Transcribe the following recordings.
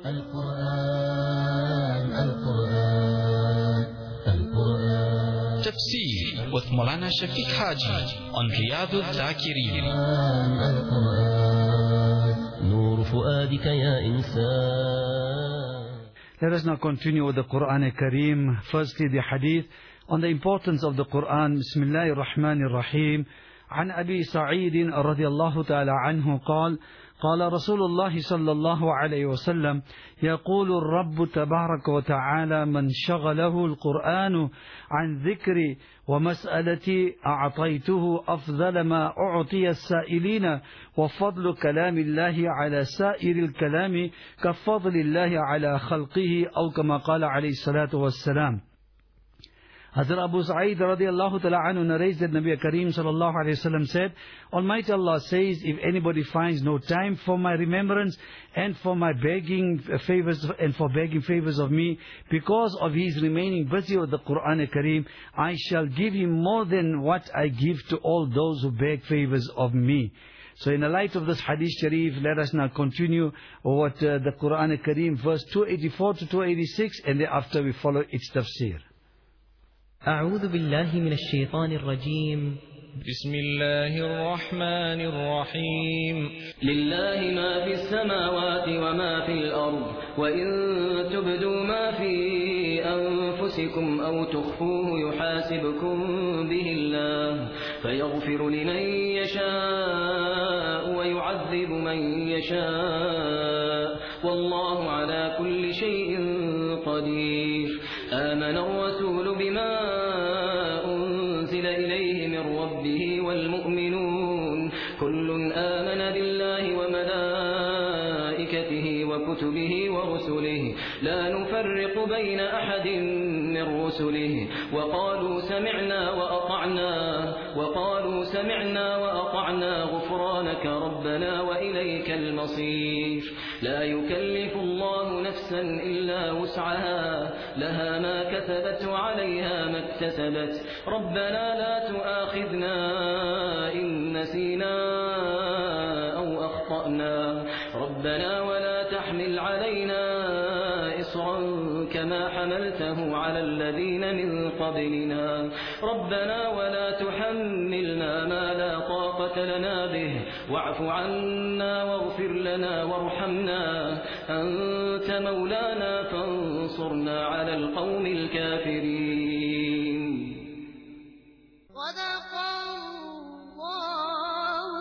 القرآن Tafsir with Maulana Shafiq Haji on Riyadul Zakireen. نور فؤادك يا إنسان. Let us now continue with the Quran Kareem. Firstly, the hadith on the importance of the Quran. Bismillahir Rahmanir Rahim. عن أبي سعيد رضي الله تعالى عنه قال قال رسول الله صلى الله عليه وسلم يقول الرب تبارك وتعالى من شغله القرآن عن ذكري ومسألتي أعطيته أفضل ما أعطي السائلين وفضل كلام الله على سائر الكلام كفضل الله على خلقه أو كما قال عليه الصلاة والسلام. Hazrat Abu Sa'id radiallahu ta'ala anhu narrates that Nabi Kareem sallallahu alayhi wa sallam said, Almighty Allah says, if anybody finds no time for my remembrance and for my begging favors and for begging favors of me, because of his remaining busy with the Quran Kareem, I shall give him more than what I give to all those who beg favors of me. So in the light of this hadith sharif, let us now continue with the Quran Kareem, verse 284 to 286, and thereafter we follow its tafsir. أعوذ بالله من الشيطان الرجيم. بسم الله الرحمن الرحيم. لله ما في السماوات وما في الأرض وإن تبدوا ما في أنفسكم أو تخفوه يحاسبكم به الله فيغفر لمن يشاء ويعذب من يشاء والله على كل شيء قدير. آمن الرسول بما أنزل إليه من ربه والمؤمنون كل آمن بالله وملائكته وكتبه ورسله لا نفرق بين أحد من رسله وقالوا سمعنا وأطعنا غفرانك ربنا وإليك المصير. لا يكلف الله نفسا إلا وسعها لها ما كسبت وعليها ما اكتسبت ربنا لا تؤاخذنا إن نسينا أو أخطأنا ربنا ولا تحمل علينا إصرا كما حملته على الذين من قبلنا ربنا ولا تحملنا ما لا طاقة لنا به واعف عنا واغفر لنا وارحمنا أنت مولانا فانصرنا على القوم الكافرين. صدق الله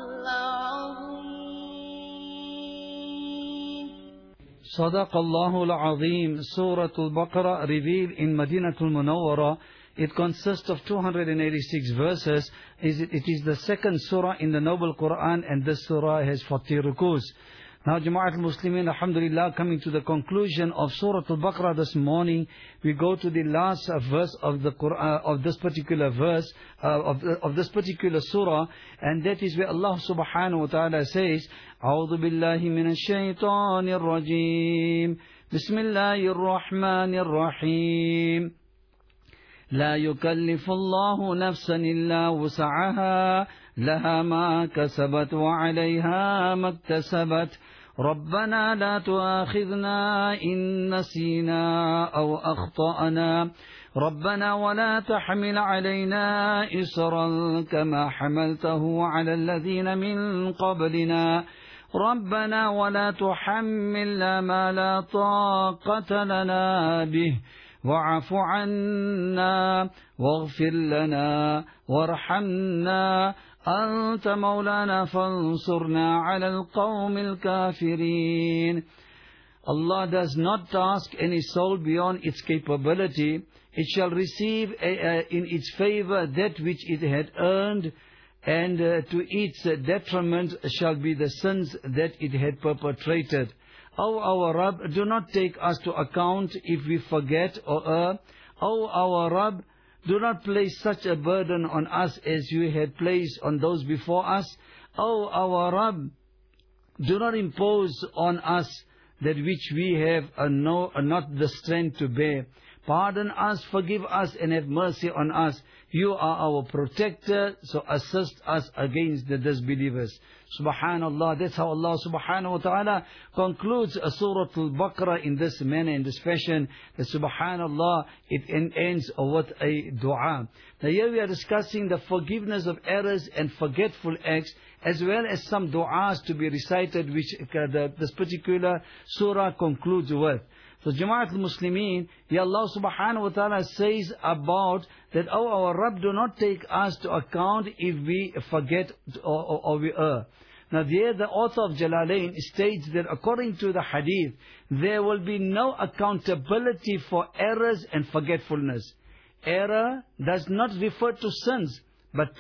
العظيم. صدق الله العظيم. Surah Al-Baqarah revealed in Madinatul Munawwara. It consists of 286 verses. It is the second surah in the Noble Quran, and this surah has 40 rukus. Now, Jama'at al-Muslimin, alhamdulillah, coming to the conclusion of Surah Al-Baqarah this morning, we go to the last verse of the Quran, of this particular verse, of this particular surah, and that is where Allah subhanahu wa ta'ala says, أعوذ بالله من الشيطان الرجيم بسم الله الرحمن الرحيم لا يكلف الله نفسا إلا وسعها لها ما كسبت وعليها ما اكتسبت ربنا لا تؤاخذنا إن نسينا أو أخطأنا ربنا ولا تحمل علينا إصرا كما حملته على الذين من قبلنا ربنا ولا تحملنا ما لا طاقة لنا به واعف عنا واغفر لنا وارحمنا أنت مولانا فانصرنا على القوم الكافرين. Allah does not task any soul beyond its capability. It shall receive in its favor that which it had earned, and to its detriment shall be the sins that it had perpetrated. O our Rabb, do not take us to account if we forget or err. O our Rabb, do not place such a burden on us as you had placed on those before us. O our Rabb, do not impose on us that which we have not the strength to bear. Pardon us, forgive us, and have mercy on us. You are our protector, so assist us against the disbelievers. Subhanallah, that's how Allah subhanahu wa ta'ala concludes Surah Al-Baqarah in this manner, in this fashion, that subhanallah, it ends with a dua. Now here we are discussing the forgiveness of errors and forgetful acts, as well as some du'as to be recited, which this particular surah concludes with. So Jama'at al-Muslimin, here Allah subhanahu wa ta'ala says about that, oh, our Rabb, do not take us to account if we forget or we err. Now there the author of Jalalain states that according to the hadith, there will be no accountability for errors and forgetfulness. Error does not refer to sins, but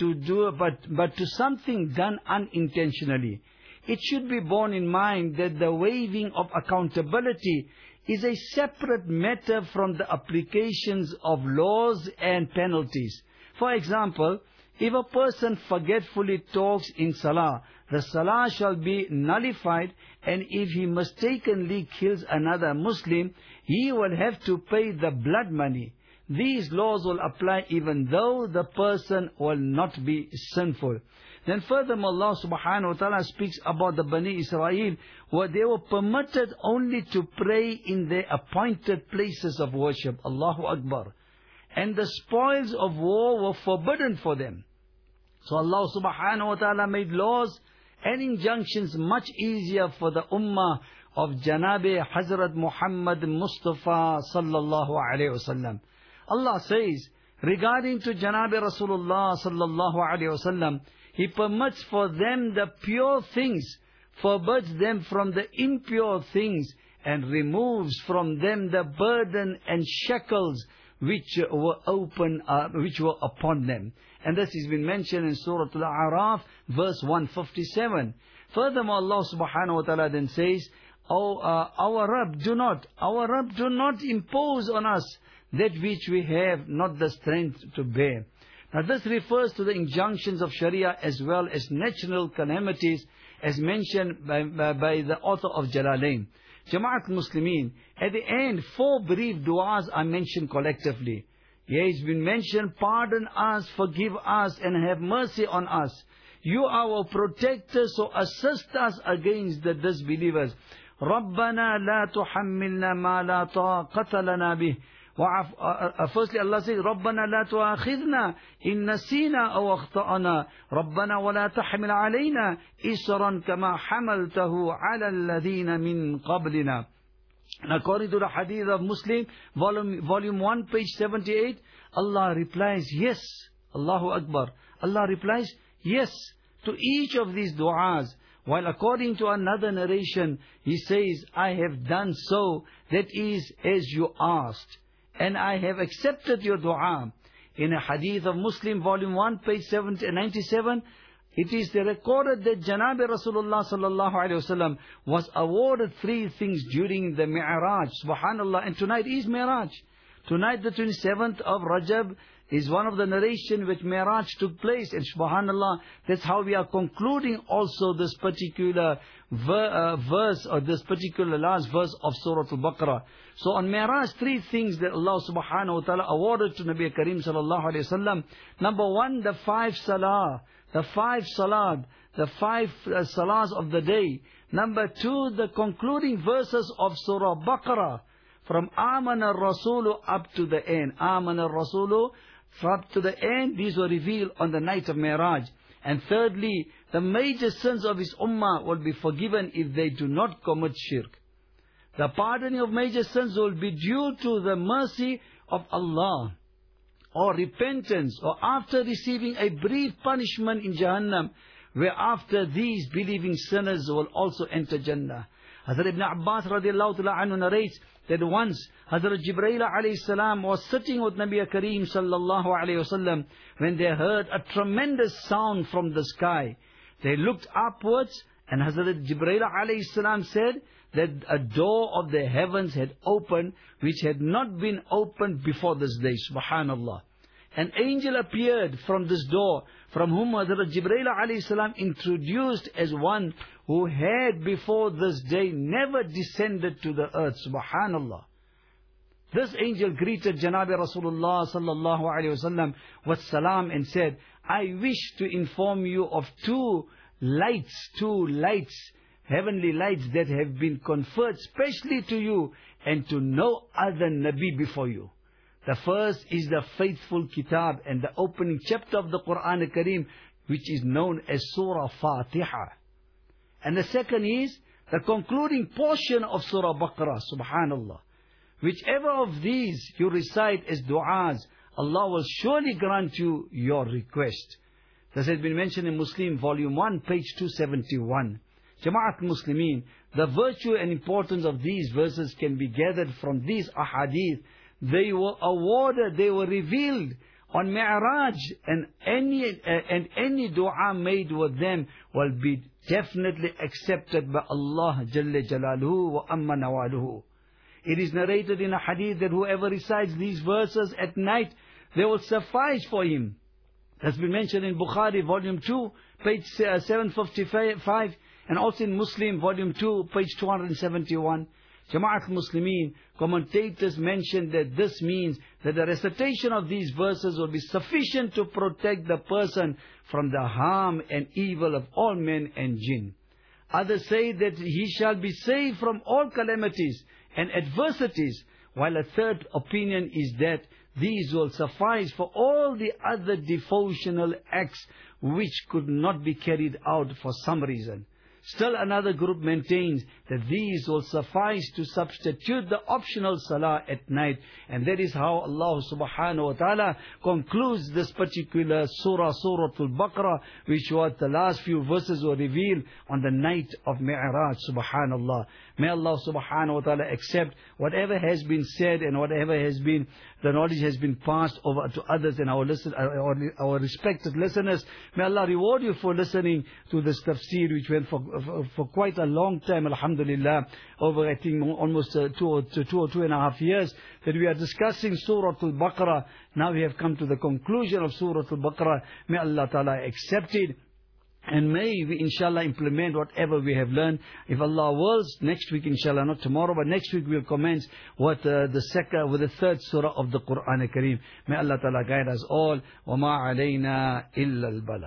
to something done unintentionally. It should be borne in mind that the waiving of accountability is a separate matter from the applications of laws and penalties. For example, if a person forgetfully talks in salah, the salah shall be nullified, and if he mistakenly kills another Muslim, he will have to pay the blood money. These laws will apply even though the person will not be sinful. Then furthermore, Allah subhanahu wa ta'ala speaks about the Bani Israel, where they were permitted only to pray in their appointed places of worship. Allahu Akbar. And the spoils of war were forbidden for them. So Allah subhanahu wa ta'ala made laws and injunctions much easier for the ummah of Janabi Hazrat Muhammad Mustafa sallallahu alayhi wasallam. Allah says regarding to Janabi Rasulullah sallallahu alayhi wasallam, He permits for them the pure things, forbids them from the impure things, and removes from them the burden and shackles which were upon them. And this has been mentioned in Surah Al-A'raf, verse 157. Furthermore, Allah subhanahu wa ta'ala then says, our Rabb, do not impose on us that which we have not the strength to bear. Now this refers to the injunctions of Sharia as well as natural calamities, as mentioned by the author of Jalalain. Jama'at Muslimin, at the end, 4 brief du'as are mentioned collectively. Here it's been mentioned, pardon us, forgive us, and have mercy on us. You are our protector, so assist us against the disbelievers. رَبَّنَا لَا تُحَمِّلْنَا مَا لَا طَاقَةَ لَنَا بِهِ. Firstly, Allah says, رَبَّنَا لَا تُؤَاخِذْنَا إِن نَّسِينَا أَوْ أَخْطَأْنَا رَبَّنَا وَلَا تَحْمِلْ عَلَيْنَا إِصْرًا كَمَا حَمَلْتَهُ عَلَى الَّذِينَ مِن قَبْلِنَا. According to the hadith of Muslim, volume 1, page 78, Allah replies, yes. Allahu Akbar. Allah replies, yes, to each of these du'as. While according to another narration, He says, I have done so, that is as you asked, and I have accepted your dua. In a hadith of Muslim, volume 1, page 97, it is recorded that Janabi Rasulullah sallallahu alayhi wasallam was awarded 3 things during the Mi'raj. Subhanallah. And tonight is Mi'raj. Tonight, the 27th of Rajab, is one of the narration which Mi'raj took place. And subhanallah, that's how we are concluding also this particular verse, or this particular last verse of Surah Al-Baqarah. So on Mi'raj, 3 things that Allah subhanahu wa ta'ala awarded to Nabi Kareem sallallahu alayhi wa sallam. Number 1, the 5 salah. The 5 salat, the 5 salahs of the day. Number 2, the concluding verses of Surah Baqarah, from Amana Rasulu up to the end. Amana Rasulu up to the end. These were revealed on the night of Mi'raj. And thirdly, the major sins of His ummah will be forgiven if they do not commit shirk. The pardoning of major sins will be due to the mercy of Allah, or repentance, or after receiving a brief punishment in Jahannam, whereafter these believing sinners will also enter Jannah. Hazrat Ibn Abbas radiallahu ta'ala anhu narrates that once Hazrat Jibreel alayhi salam was sitting with Nabi Kareem sallallahu alayhi wasallam when they heard a tremendous sound from the sky. They looked upwards, and Hazrat Jibreel alayhi salam said that a door of the heavens had opened, which had not been opened before this day. Subhanallah. An angel appeared from this door, from whom Hazrat Jibreel alayhi salam introduced as one who had before this day never descended to the earth. Subhanallah. This angel greeted Janabi Rasulullah sallallahu alayhi wasallam with salam and said, I wish to inform you of two lights, heavenly lights that have been conferred specially to you and to no other Nabi before you. The first is the faithful kitab and the opening chapter of the Quran al-Kareem, which is known as Surah Fatiha. And the second is the concluding portion of Surah Baqarah, subhanallah. Whichever of these you recite as du'as, Allah will surely grant you your request. This has been mentioned in Muslim, volume 1, page 271. Jama'at Muslimin, the virtue and importance of these verses can be gathered from these ahadith. They were awarded, they were revealed on Mi'raj, and any dua made with them will be definitely accepted by Allah Jalla Jalaluhu wa Amma Nawaluhu. It is narrated in a hadith that whoever recites these verses at night, they will suffice for him. Has been mentioned in Bukhari, volume 2, page 755, and also in Muslim, volume 2, page 271. Jama'at Muslimin, commentators mention that this means that the recitation of these verses will be sufficient to protect the person from the harm and evil of all men and jinn. Others say that he shall be saved from all calamities and adversities, while a third opinion is that these will suffice for all the other devotional acts which could not be carried out for some reason. Still another group maintains that these will suffice to substitute the optional salah at night. And that is how Allah subhanahu wa ta'ala concludes this particular surah, Surah Al-Baqarah, which was the last few verses were revealed on the night of Mi'raj, subhanallah. May Allah subhanahu wa ta'ala accept whatever has been said and whatever has been, the knowledge has been passed over to others and our respected listeners. May Allah reward you for listening to this tafsir, which went for quite a long time, alhamdulillah, over I think almost 2 or 2.5 years, that we are discussing Surah Al-Baqarah. Now we have come to the conclusion of Surah Al-Baqarah. May Allah Ta'ala accept it. And may we inshallah implement whatever we have learned. If Allah wills, next week inshallah, not tomorrow, but next week we'll commence with the third surah of the Quran al-Kareem. May Allah Ta'ala guide us all. وَمَا عَلَيْنَا إِلَّا الْبَلَاغُ.